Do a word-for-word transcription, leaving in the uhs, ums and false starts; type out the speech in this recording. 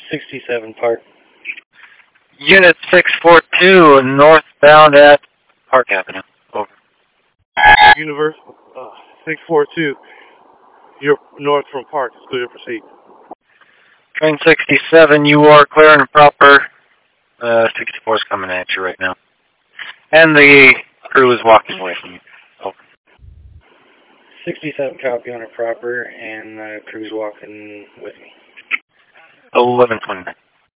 sixty-seven Park. Unit six four two, northbound at Park Avenue. Over. Universal uh, six four two, you're north from Park. It's clear to proceed. Train sixty-seven, you are clear and proper. Uh, sixty-four is coming at you right now. And the crew is walking away from you. Over. sixty-seven copy on it proper, and the crew's walking with me. eleven twenty-nine.